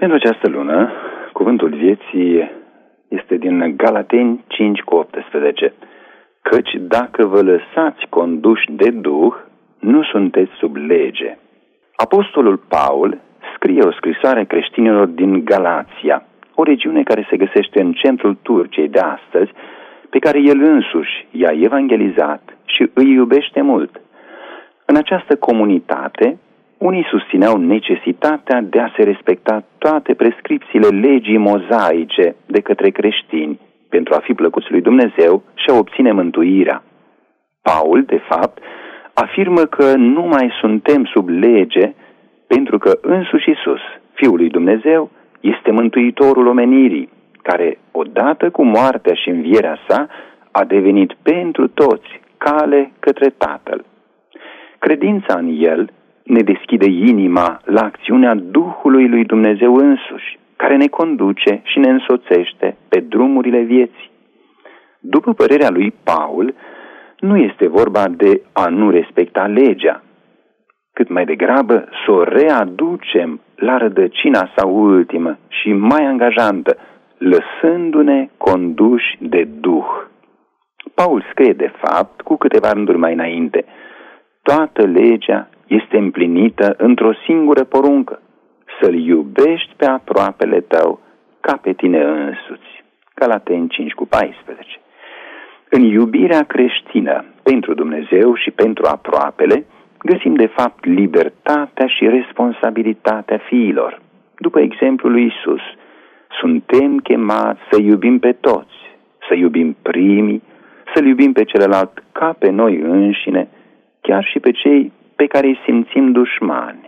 Pentru această lună, cuvântul vieții este din Galateni 5:18. Căci dacă vă lăsați conduși de Duh, nu sunteți sub lege. Apostolul Paul scrie o scrisoare creștinilor din Galația, o regiune care se găsește în centrul Turciei de astăzi, pe care el însuși i-a evangelizat și îi iubește mult. În această comunitate, unii susțineau necesitatea de a se respecta toate prescripțiile legii mozaice de către creștini pentru a fi plăcuți lui Dumnezeu și a obține mântuirea. Paul, de fapt, afirmă că nu mai suntem sub lege pentru că însuși Iisus, Fiul lui Dumnezeu, este mântuitorul omenirii, care, odată cu moartea și învierea sa, a devenit pentru toți cale către Tatăl. Credința în El ne deschide inima la acțiunea Duhului lui Dumnezeu însuși, care ne conduce și ne însoțește pe drumurile vieții. După părerea lui Paul, nu este vorba de a nu respecta legea, cât mai degrabă să o readucem la rădăcina sa ultimă și mai angajantă, lăsându-ne conduși de Duh. Paul scrie de fapt cu câteva rânduri mai înainte: toată legea este împlinită într-o singură poruncă, să-L iubești pe aproapele tău ca pe tine însuți. Galateni 5:14. În iubirea creștină pentru Dumnezeu și pentru aproapele, găsim de fapt libertatea și responsabilitatea fiilor. După exemplul lui Iisus, suntem chemați să iubim pe toți, să iubim primii, să-L iubim pe celălalt ca pe noi înșine, chiar și pe cei pe care îi simțim dușmani.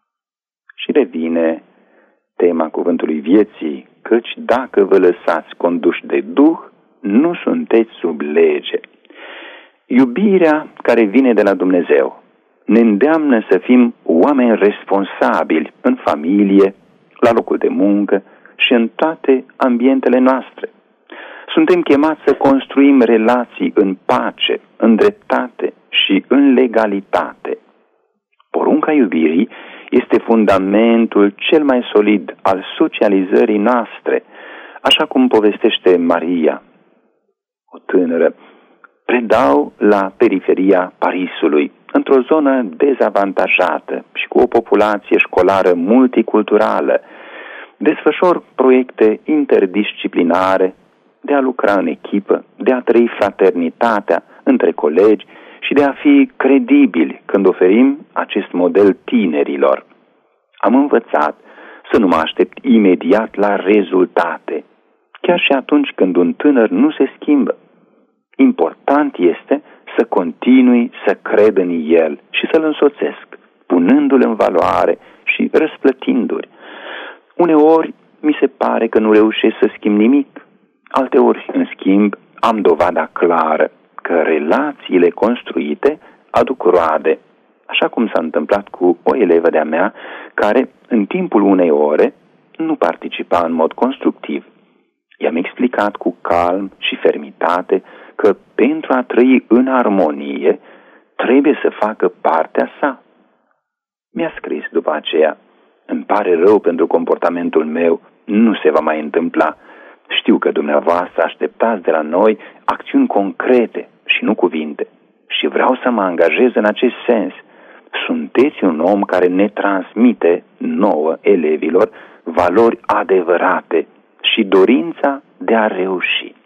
Și revine tema cuvântului vieții, căci dacă vă lăsați conduși de Duh, nu sunteți sub lege. Iubirea care vine de la Dumnezeu ne îndeamnă să fim oameni responsabili în familie, la locul de muncă și în toate ambientele noastre. Suntem chemați să construim relații în pace, în dreptate și în legalitate. Porunca iubirii este fundamentul cel mai solid al socializării noastre, așa cum povestește Maria, o tânără. Predau la periferia Parisului, într-o zonă dezavantajată și cu o populație școlară multiculturală. Desfășor proiecte interdisciplinare de a lucra în echipă, de a trăi fraternitatea între colegi și de a fi credibili când oferim acest model tinerilor. Am învățat să nu mă aștept imediat la rezultate, chiar și atunci când un tânăr nu se schimbă. Important este să continui să cred în el și să-l însoțesc, punându-l în valoare și răsplătindu-l. Uneori mi se pare că nu reușesc să schimb nimic, alteori, în schimb, am dovada clară că relațiile construite aduc roade, așa cum s-a întâmplat cu o elevă de-a mea care, în timpul unei ore, nu participa în mod constructiv. I-am explicat cu calm și fermitate că pentru a trăi în armonie trebuie să facă partea sa. Mi-a scris după aceea: îmi pare rău pentru comportamentul meu, nu se va mai întâmpla. Știu că dumneavoastră așteptați de la noi acțiuni concrete și nu cuvinte și vreau să mă angajez în acest sens. Sunteți un om care ne transmite nouă elevilor valori adevărate și dorința de a reuși.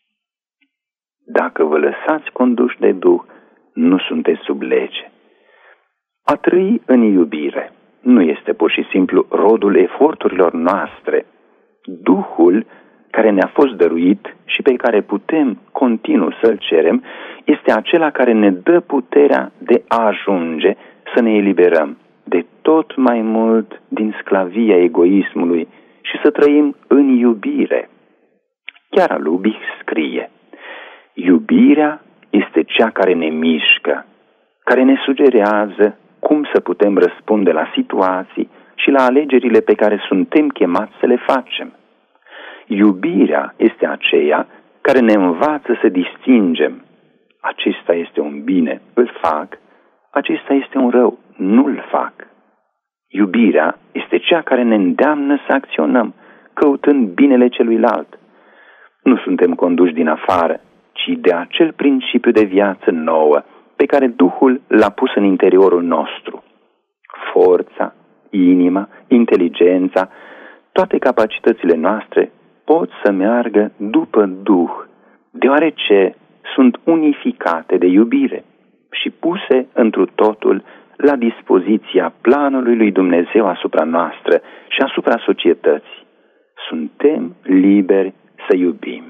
Dacă vă lăsați conduși de Duh, nu sunteți sub lege. A trăi în iubire nu este pur și simplu rodul eforturilor noastre. Duhul care ne-a fost dăruit și pe care putem continuu să-l cerem este acela care ne dă puterea de a ajunge să ne eliberăm de tot mai mult din sclavia egoismului și să trăim în iubire. Chiar Lubich scrie: iubirea este cea care ne mișcă, care ne sugerează cum să putem răspunde la situații și la alegerile pe care suntem chemați să le facem. Iubirea este aceea care ne învață să distingem: acesta este un bine, îl fac; acesta este un rău, nu-l fac. Iubirea este cea care ne îndeamnă să acționăm, căutând binele celuilalt. Nu suntem conduși din afară, ci de acel principiu de viață nouă pe care Duhul l-a pus în interiorul nostru. Forța, inima, inteligența, toate capacitățile noastre pot să meargă după Duh, deoarece sunt unificate de iubire și puse întru totul la dispoziția planului lui Dumnezeu asupra noastră și asupra societății. Suntem liberi să iubim.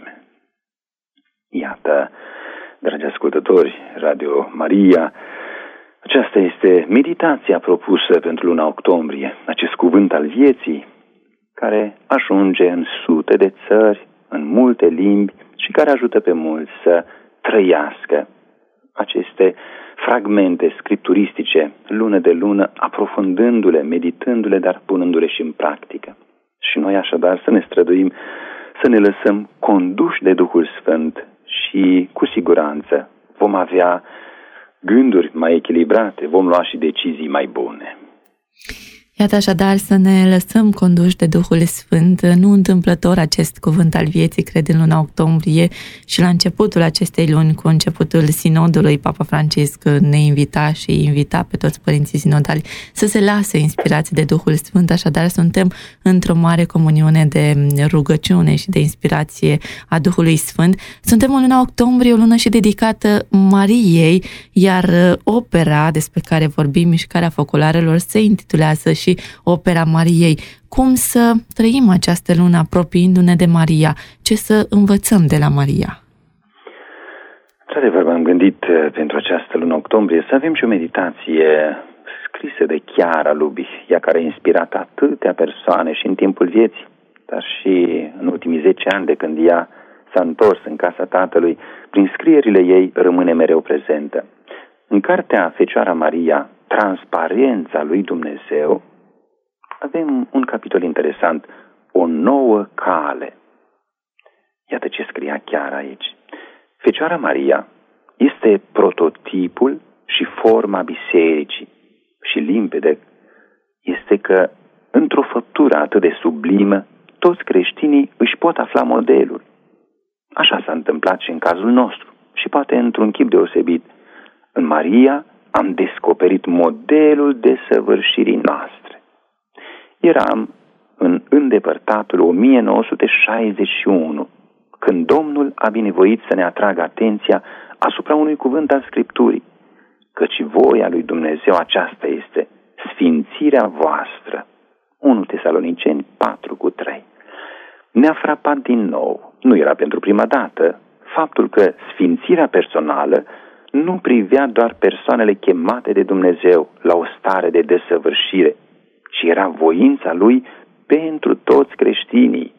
Iată, dragi ascultători, Radio Maria, aceasta este meditația propusă pentru luna octombrie, acest cuvânt al vieții, care ajunge în sute de țări, în multe limbi și care ajută pe mulți să trăiască aceste fragmente scripturistice, lună de lună, aprofundându-le, meditându-le, dar punându-le și în practică. Și noi așadar să ne străduim, să ne lăsăm conduși de Duhul Sfânt și cu siguranță vom avea gânduri mai echilibrate, vom lua și decizii mai bune. Iată așadar să ne lăsăm conduși de Duhul Sfânt. Nu întâmplător acest cuvânt al vieții, cred, în luna octombrie și la începutul acestei luni, cu începutul sinodului, Papa Francisc ne invita și invita pe toți părinții sinodali să se lase inspirați de Duhul Sfânt. Așadar suntem într-o mare comuniune de rugăciune și de inspirație a Duhului Sfânt. Suntem în luna octombrie, o lună și dedicată Mariei, iar opera despre care vorbim, Mișcarea Focolarelor, se intitulează și Opera Mariei. Cum să trăim această lună apropiindu-ne de Maria? Ce să învățăm de la Maria? Într-adevăr, m-am gândit pentru această lună octombrie să avem și o meditație scrisă de Chiara Lubich, ea care a inspirat atâtea persoane și în timpul vieții, dar și în ultimii 10 ani de când ea s-a întors în casa Tatălui, prin scrierile ei rămâne mereu prezentă. În cartea Fecioara Maria, Transparența lui Dumnezeu, avem un capitol interesant, o nouă cale. Iată ce scria chiar aici. Fecioara Maria este prototipul și forma bisericii și limpede este că într-o făptură atât de sublimă, toți creștinii își pot afla modelul. Așa s-a întâmplat și în cazul nostru și poate într-un chip deosebit. În Maria am descoperit modelul desăvârșirii noastre. Eram în îndepărtatul 1961, când Domnul a binevoit să ne atragă atenția asupra unui cuvânt al Scripturii, căci voia lui Dumnezeu aceasta este, sfințirea voastră. 1 Tesaloniceni 4:3. Ne-a frapat din nou, nu era pentru prima dată, faptul că sfințirea personală nu privea doar persoanele chemate de Dumnezeu la o stare de desăvârșire, ci era voința Lui pentru toți creștinii.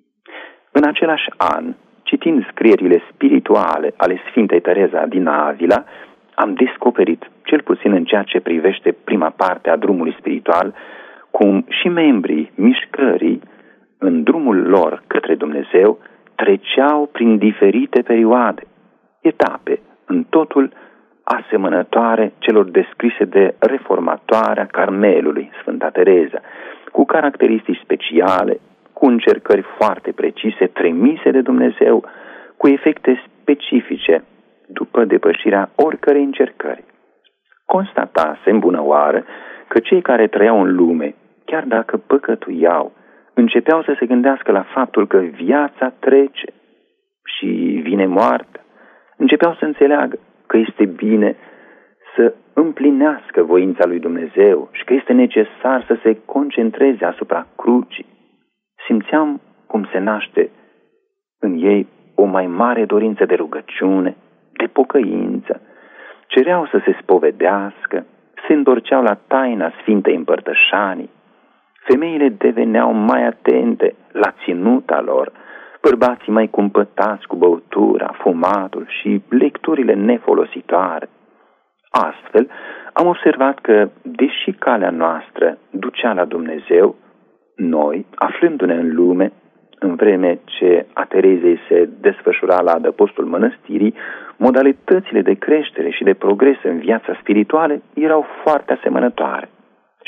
În același an, citind scrierile spirituale ale Sfintei Tereza din Avila, am descoperit, cel puțin în ceea ce privește prima parte a drumului spiritual, cum și membrii mișcării, în drumul lor către Dumnezeu, treceau prin diferite perioade, etape, în totul asemănătoare celor descrise de reformatoarea Carmelului, Sfânta Tereza, cu caracteristici speciale, cu încercări foarte precise, trimise de Dumnezeu, cu efecte specifice, după depășirea oricărei încercări. Constatase în bună oară că cei care trăiau în lume, chiar dacă păcătuiau, începeau să se gândească la faptul că viața trece și vine moartea. Începeau să înțeleagă că este bine să împlinească voința lui Dumnezeu și că este necesar să se concentreze asupra crucii. Simțeam cum se naște în ei o mai mare dorință de rugăciune, de pocăință. Cereau să se spovedească, se întorceau la taina Sfintei Împărtășanii. Femeile deveneau mai atente la ținuta lor, bărbații mai cumpătați cu băutura, fumatul și lecturile nefolositoare. Astfel, am observat că, deși calea noastră ducea la Dumnezeu, noi, aflându-ne în lume, în vreme ce a Terezei se desfășura la adăpostul mănăstirii, modalitățile de creștere și de progres în viața spirituală erau foarte asemănătoare.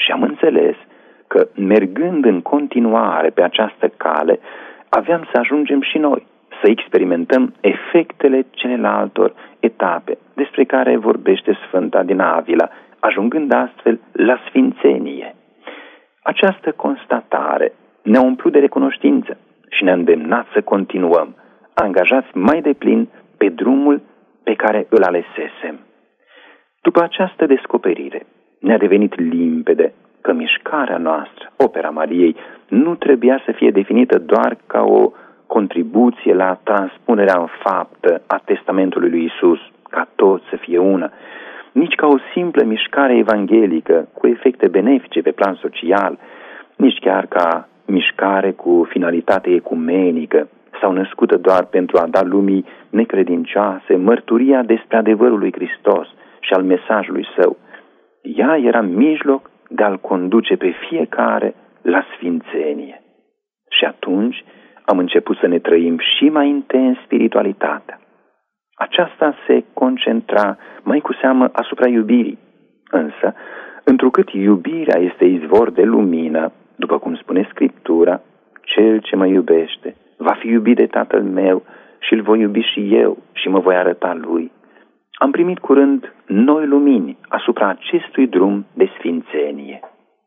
Și am înțeles că, mergând în continuare pe această cale, aveam să ajungem și noi să experimentăm efectele celelalte etape despre care vorbește Sfânta din Avila, ajungând astfel la sfințenie. Această constatare ne-a umplut de recunoștință și ne-a îndemnat să continuăm, angajați mai deplin pe drumul pe care îl alesesem. După această descoperire, ne-a devenit limpede că mișcarea noastră, opera Mariei, nu trebuia să fie definită doar ca o contribuție la transpunerea în faptă a testamentului lui Isus, ca tot să fie una, nici ca o simplă mișcare evanghelică cu efecte benefice pe plan social, nici chiar ca mișcare cu finalitate ecumenică sau născută doar pentru a da lumii necredincioase mărturia despre adevărul lui Hristos și al mesajului său. Ea era mijloc de a-l conduce pe fiecare la sfințenie. Și atunci am început să ne trăim și mai intens spiritualitatea. Aceasta se concentra mai cu seamă asupra iubirii. Însă, întrucât iubirea este izvor de lumină, după cum spune Scriptura, cel ce mă iubește va fi iubit de Tatăl meu și îl voi iubi și eu și mă voi arăta lui. Am primit curând noi lumini asupra acestui drum de sfințenie.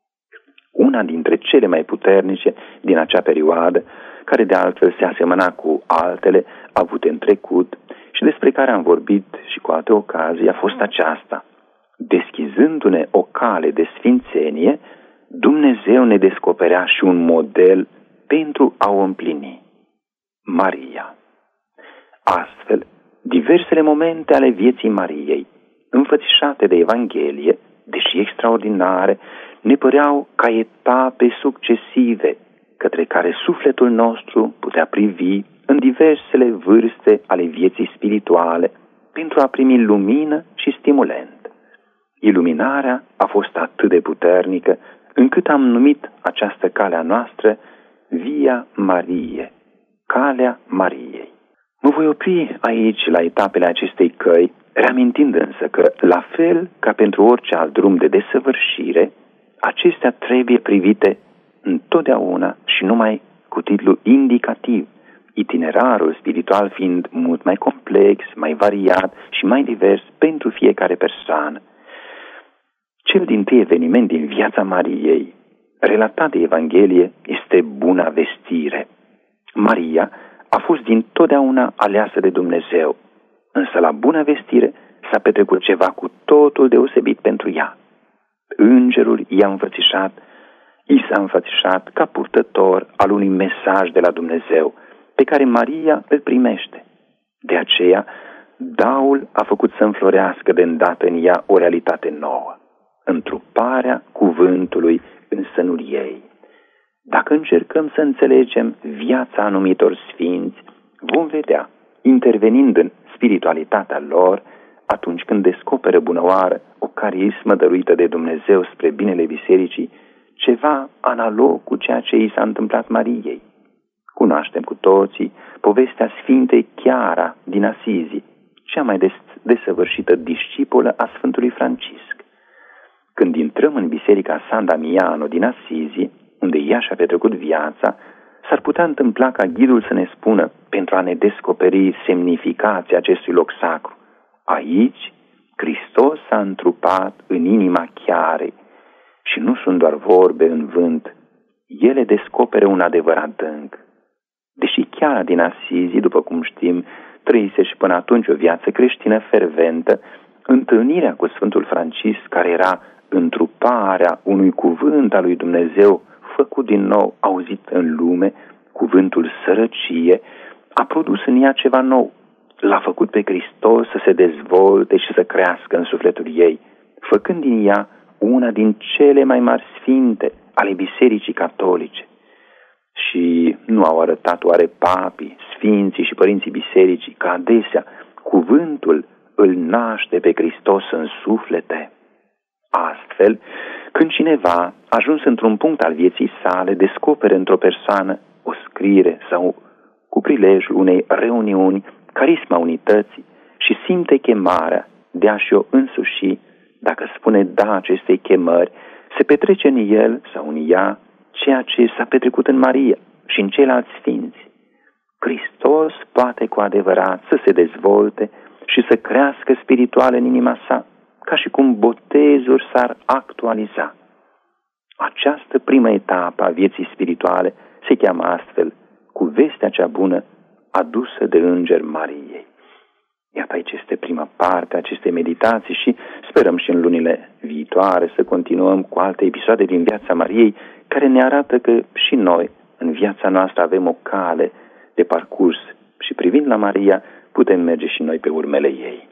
Una dintre cele mai puternice din acea perioadă, care de altfel se asemăna cu altele avute în trecut și despre care am vorbit și cu alte ocazii, a fost aceasta. Deschizându-ne o cale de sfințenie, Dumnezeu ne descoperea și un model pentru a o împlini. Maria. Astfel, diversele momente ale vieții Mariei, înfățișate de Evanghelie, deși extraordinare, ne păreau ca etape succesive către care sufletul nostru putea privi în diversele vârste ale vieții spirituale pentru a primi lumină și stimulent. Iluminarea a fost atât de puternică încât am numit această cale a noastră Via Mariei, Calea Mariei. Mă voi opri aici la etapele acestei căi, reamintind însă că, la fel ca pentru orice alt drum de desăvârșire, acestea trebuie privite întotdeauna și numai cu titlu indicativ, itinerarul spiritual fiind mult mai complex, mai variat și mai divers pentru fiecare persoană. Cel dintâi eveniment din viața Mariei, relatat de Evanghelie, este Buna Vestire. Maria a fost dintotdeauna aleasă de Dumnezeu, însă la Buna Vestire s-a petrecut ceva cu totul deosebit pentru ea. Îngerul i s-a înfățișat ca purtător al unui mesaj de la Dumnezeu, pe care Maria îl primește. De aceea, daul a făcut să înflorească de îndată în ea o realitate nouă, întruparea cuvântului în sânul ei. Dacă încercăm să înțelegem viața anumitor sfinți, vom vedea, intervenind în spiritualitatea lor, atunci când descoperă bunăoară o carismă dăruită de Dumnezeu spre binele bisericii, ceva analog cu ceea ce i s-a întâmplat Mariei. Cunoaștem cu toții povestea Sfintei Chiara din Asizi, cea mai desăvârșită discipolă a Sfântului Francisc. Când intrăm în biserica San Damiano din Asizi, unde ea și-a petrecut viața, s-ar putea întâmpla ca ghidul să ne spună, pentru a ne descoperi semnificația acestui loc sacru: aici, Hristos s-a întrupat în inima Chiarei și nu sunt doar vorbe în vânt, ele descoperă un adevăr adânc. Deși Chiara din Asizi, după cum știm, trăise și până atunci o viață creștină ferventă, întâlnirea cu Sfântul Francisc, care era întruparea unui cuvânt al lui Dumnezeu făcut din nou auzit în lume, cuvântul sărăcie, a produs în ea ceva nou. L-a făcut pe Hristos să se dezvolte și să crească în sufletul ei, făcând din ea una din cele mai mari sfinte ale Bisericii Catolice. Și nu au arătat oare papii, sfinții și părinții bisericii că adesea cuvântul îl naște pe Hristos în suflete? Astfel, când cineva, ajuns într-un punct al vieții sale, descoperă într-o persoană o scriere sau cu prilejul unei reuniuni carisma unității și simte chemarea de a-și o însuși, dacă spune da acestei chemări, Se petrece în el sau în ea ceea ce s-a petrecut în Maria și în ceilalți sfinți. Hristos poate cu adevărat să se dezvolte și să crească spiritual în inima sa, ca și cum botezul s-ar actualiza. Această primă etapă a vieții spirituale se cheamă astfel cu vestea cea bună adusă de Înger Mariei. Iată, aici este prima parte a acestei meditații și sperăm și în lunile viitoare să continuăm cu alte episoade din viața Mariei, care ne arată că și noi, în viața noastră, avem o cale de parcurs și privind la Maria, putem merge și noi pe urmele ei.